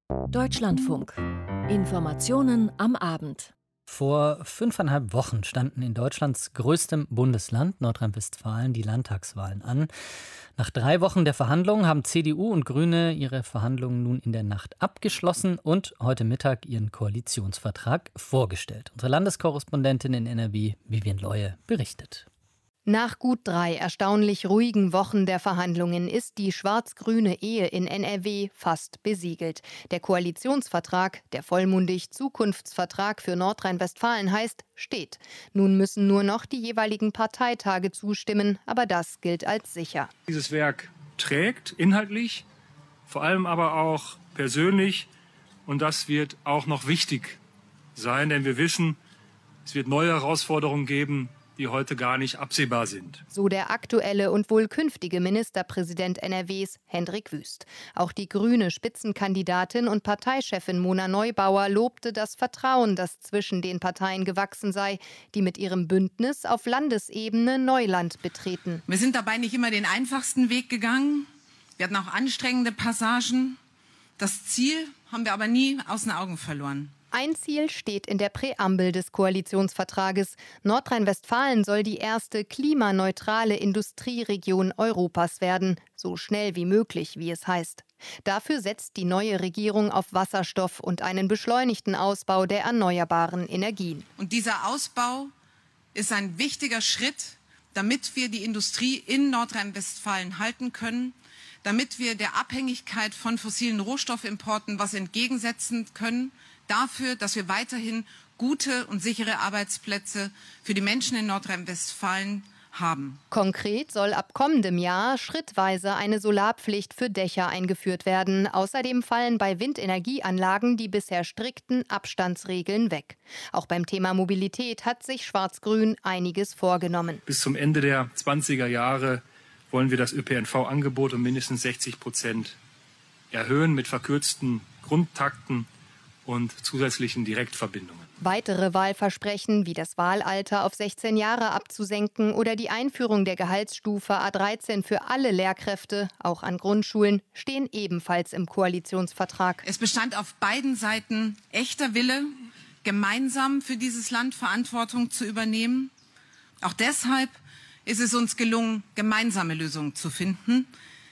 Deutschlandfunk. Informationen am Abend. Vor 5,5 Wochen standen in Deutschlands größtem Bundesland, Nordrhein-Westfalen, die Landtagswahlen an. Nach 3 Wochen der Verhandlungen haben CDU und Grüne ihre Verhandlungen nun in der Nacht abgeschlossen und heute Mittag ihren Koalitionsvertrag vorgestellt. Unsere Landeskorrespondentin in NRW, Vivian Leue, berichtet. Nach gut 3 erstaunlich ruhigen Wochen der Verhandlungen ist die schwarz-grüne Ehe in NRW fast besiegelt. Der Koalitionsvertrag, der vollmundig Zukunftsvertrag für Nordrhein-Westfalen heißt, steht. Nun müssen nur noch die jeweiligen Parteitage zustimmen, aber das gilt als sicher. Dieses Werk trägt inhaltlich, vor allem aber auch persönlich, und das wird auch noch wichtig sein, denn wir wissen, es wird neue Herausforderungen geben, die heute gar nicht absehbar sind. So der aktuelle und wohl künftige Ministerpräsident NRWs, Hendrik Wüst. Auch die grüne Spitzenkandidatin und Parteichefin Mona Neubauer lobte das Vertrauen, das zwischen den Parteien gewachsen sei, die mit ihrem Bündnis auf Landesebene Neuland betreten. Wir sind dabei nicht immer den einfachsten Weg gegangen. Wir hatten auch anstrengende Passagen. Das Ziel haben wir aber nie aus den Augen verloren. Ein Ziel steht in der Präambel des Koalitionsvertrages. Nordrhein-Westfalen soll die erste klimaneutrale Industrieregion Europas werden. So schnell wie möglich, wie es heißt. Dafür setzt die neue Regierung auf Wasserstoff und einen beschleunigten Ausbau der erneuerbaren Energien. Und dieser Ausbau ist ein wichtiger Schritt, damit wir die Industrie in Nordrhein-Westfalen halten können, damit wir der Abhängigkeit von fossilen Rohstoffimporten was entgegensetzen können, dafür, dass wir weiterhin gute und sichere Arbeitsplätze für die Menschen in Nordrhein-Westfalen haben. Konkret soll ab kommendem Jahr schrittweise eine Solarpflicht für Dächer eingeführt werden. Außerdem fallen bei Windenergieanlagen die bisher strikten Abstandsregeln weg. Auch beim Thema Mobilität hat sich Schwarz-Grün einiges vorgenommen. Bis zum Ende der 20er Jahre wollen wir das ÖPNV-Angebot um mindestens 60% erhöhen mit verkürzten Grundtakten und zusätzlichen Direktverbindungen. Weitere Wahlversprechen wie das Wahlalter auf 16 Jahre abzusenken oder die Einführung der Gehaltsstufe A13 für alle Lehrkräfte, auch an Grundschulen, stehen ebenfalls im Koalitionsvertrag. Es bestand auf beiden Seiten echter Wille, gemeinsam für dieses Land Verantwortung zu übernehmen. Auch deshalb ist es uns gelungen, gemeinsame Lösungen zu finden,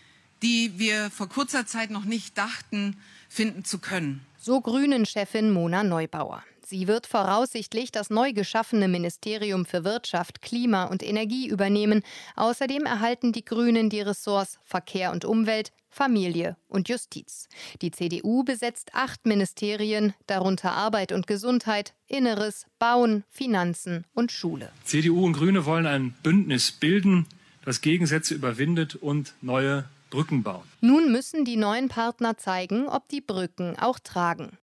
die wir vor kurzer Zeit noch nicht dachten, finden zu können. So Grünen-Chefin Mona Neubauer. Sie wird voraussichtlich das neu geschaffene Ministerium für Wirtschaft, Klima und Energie übernehmen. Außerdem erhalten die Grünen die Ressorts Verkehr und Umwelt, Familie und Justiz. Die CDU besetzt 8 Ministerien, darunter Arbeit und Gesundheit, Inneres, Bauen, Finanzen und Schule. CDU und Grüne wollen ein Bündnis bilden, das Gegensätze überwindet und neue Brücken bauen. Nun müssen die neuen Partner zeigen, ob die Brücken auch tragen.